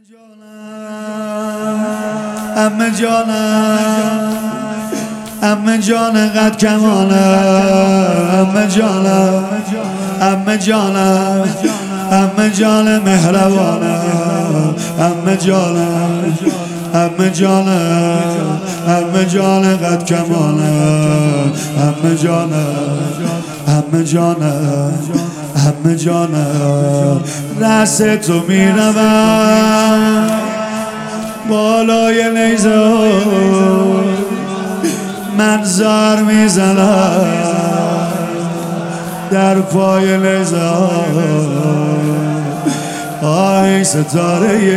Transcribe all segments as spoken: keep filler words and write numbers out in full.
عمه جانم عمه جان قد کمانم عمه جانم عمه جانم عمه جان مهربانم عمه جانم عمه جانم عمه جان قد کمانم عمه جانم عمه جانم عمه جانم رأس تو میروم بالای نیزه من زار میزنم در پای نیزه آی ستاره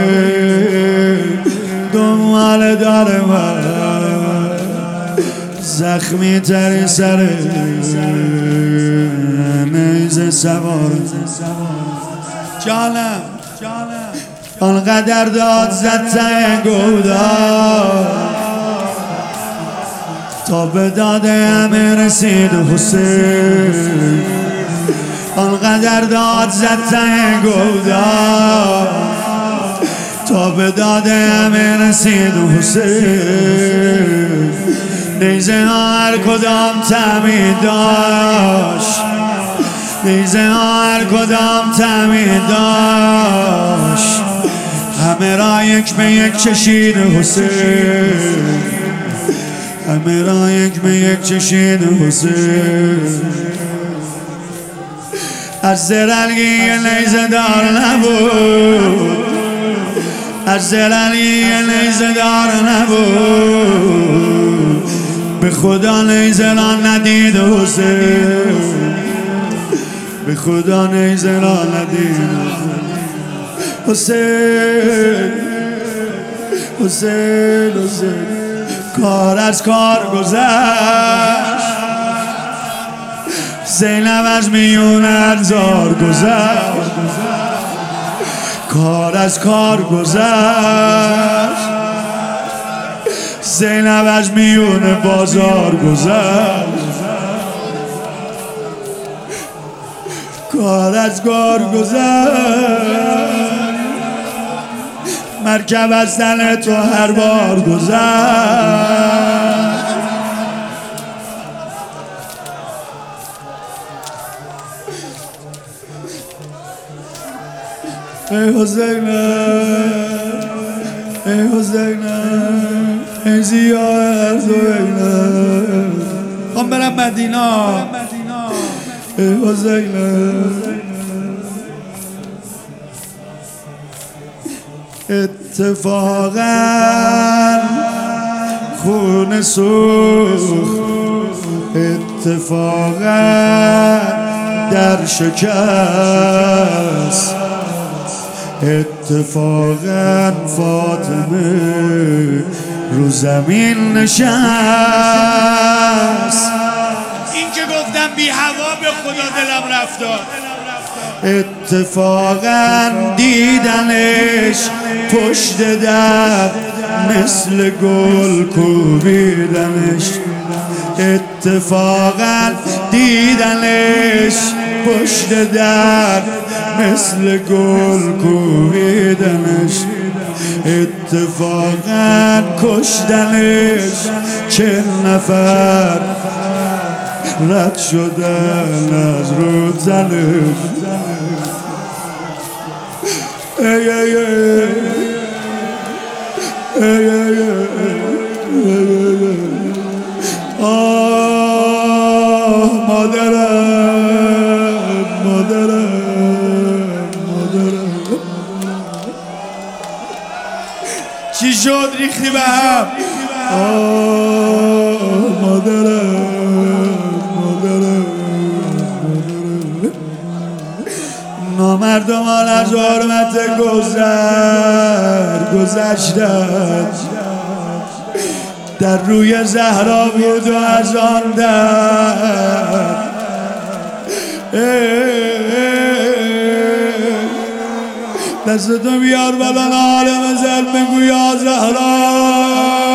دنبال دار من زخمی تری سر نیزه سوار جانم آنقدر داد زد تنگو داد تا به داد همه رسید حسین آنقدر داد زد تنگو داد تا به داد همه رسید حسین نیزه ها هر کدام تعمید داشت نیزه ها هر کدام تعمید داشت همه را یک به یک چشید حسین همه را یک به یک چشید حسین از زرنگی نیزه دار نبود از زرنگی نیزه دار نبود به خدا نیزه را ندید حسین به خدا نیزه را ندید حسین حسین حسین کار از کار گذشت زینب از میون ارزار گذشت کار از کار گذشت زینب از میون بازار گذشت کار از کار گذشت مرکب از تن تو هر بار گذشت ای حسینم ای حسینم ای زیاد زوینم خواهم برم مدینه ای حسینم اتفاقا خون سوخت اتفاقا در شکست اتفاقا فاطمه رو زمین نشست این که گفتم بی هوا به خدا دلم رفتاد اتفاقا دیدنش پشت در مثل گل کوبیدنش اتفاقا دیدنش پشت در مثل گل کوبیدنش اتفاقا کشتنش چه نفر رد شدن از رود زنش ای ای ای ای ای آه مادرم مادرم مادرم چی شد ریختی به هم آه مادرم نامردمان از حرمت گذر گذشتن در روی زهرا بود و از آن در دستتو بیار بدن عالم زر بگو یا زهرا